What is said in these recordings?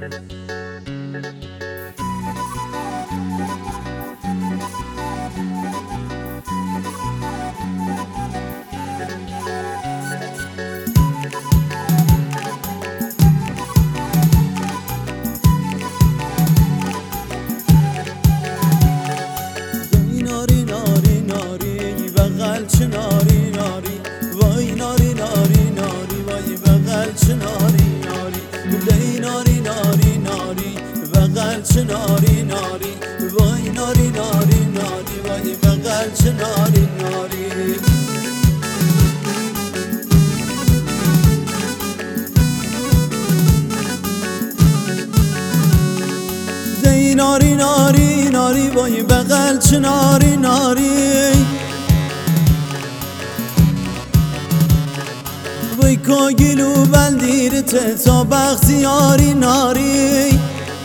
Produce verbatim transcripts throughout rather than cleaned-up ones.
ناری ناری ناری بغل چه ناری ناری وای ناری ناری ناری وای بغل چه ناری ناری لی ناری ناری ناری بغل چه ناری ناری وای ناری ناری ناری وای بغل چه ناری ناری دی ناری ناری ناری وای بغل چه ناری ناری وای کاگلو بلدیرته تا بختیاری ناری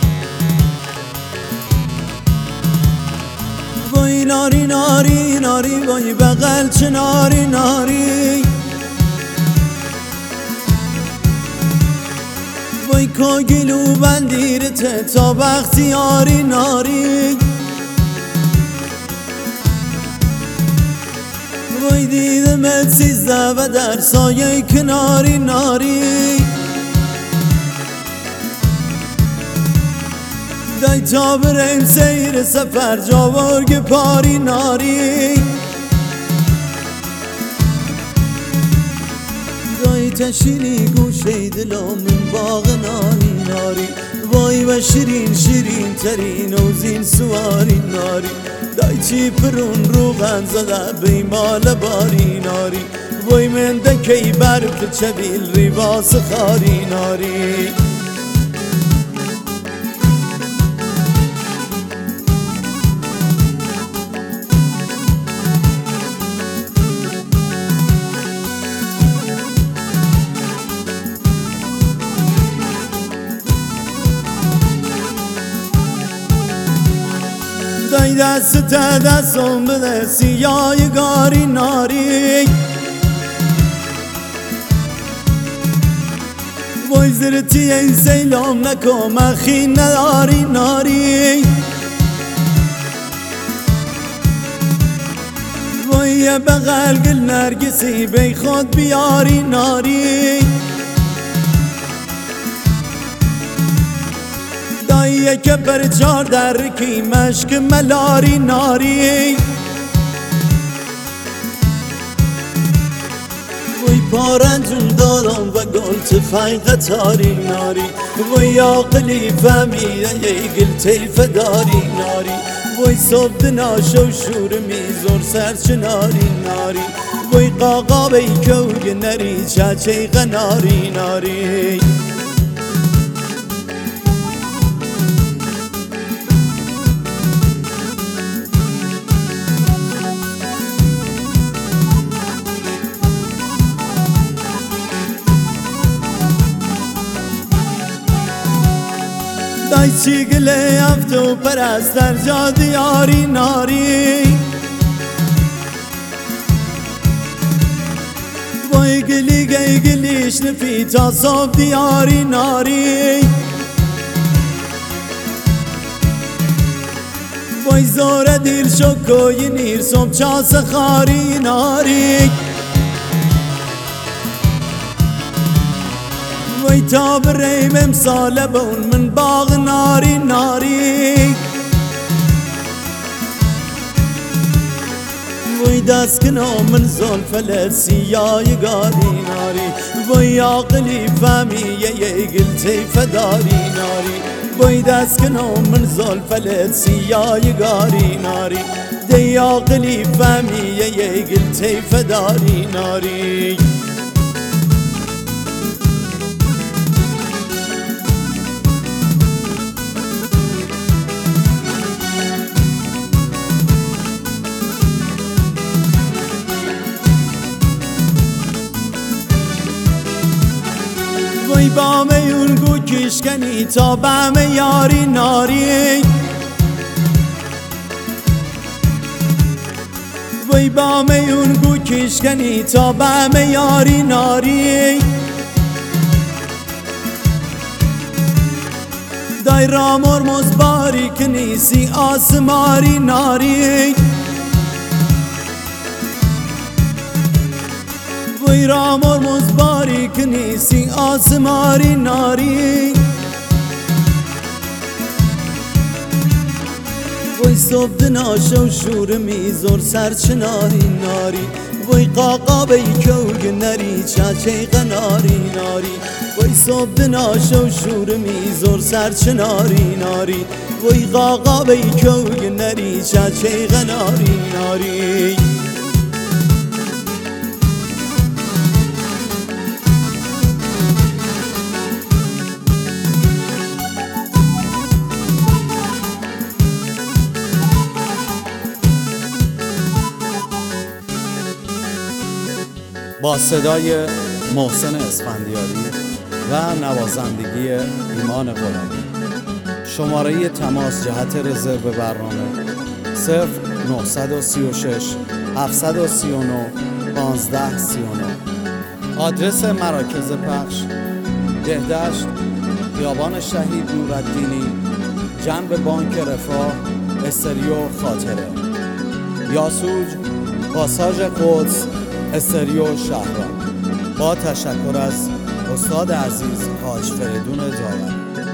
وای ناری ناری ناری وای بغل چه ناری ناری وای کاگلو بلدیرته تا بختیاری ناری وای دیدمت سیزده و در سایه کناری ناری دای تا بریم سیر سفر جاورگ پاری ناری دای تشینی گوشه دلم من باغ ناری ناری وای و شیرین شیرین ترین و زین سواری ناری دای چی پرون روغن زده بیمال باری ناری وای من دکی برف چبیل ریباس خاری ناری دای دست تا دستم بده سیای گاری ناری وای زرتی این سیلام نکو مخی نداری ناری وای بغل گل نرگسی بی خود بیاری ناری دایی که بر چار در کی مشک ملاری ناری وای پارنجون دارم و گل تفنگ قطاری ناری وای عاقلی فهمیده ای گل تیف داری ناری وای صبح ناشو شور میزور سرچ ناری ناری وای قاقا بی کوگ نری چاچه غناری ناری دای چی گله افتو پرستر جا دیاری ناری وای گلی گی گلیش نفی تا صاف دیاری ناری وای زور دیر شکوی نیر صبح چاس خاری ناری وای تا بریم امسال بون من باغ ناری ناری وای دست کنم من زلفلت سیای گاری ناری وای عاقلی فهمیه یه گلتی فداری ناری وای دست کنم من زلفلت سیای گاری ناری دی عاقلی فهمیه یه گلتی فداری ناری وای بام یون گو کشکنی تا بام یاری ناری وای بام یون گو کشکنی تا بام یاری ناری دای را مرمز باری کنیسی آسماری ناری وی را مرمز باری کنیسی آسماری ناری وی صبح دناشو شور میزور سرچناری ناری وی قاقا بی کوگ نری چاچه قناری ناری وی صبح دناشو شور میزور سرچناری ناری وی قاقا بی کوگ نری چاچه قناری ناری با صدای محسن اسفندیاری و نوازندگی ایمان غلامی. شماره تماس جهت رزرو برنامه صفر نه سه شش هفت سه نه پانزده سی و نه. آدرس مراکز پخش دهدشت، خیابان شهید نورالدینی، جنب بانک رفاه، استریو خاطره، یاسوج، پاساژ قدس، استریو شهران. با تشکر از استاد عزیز حاج فریدون داوری.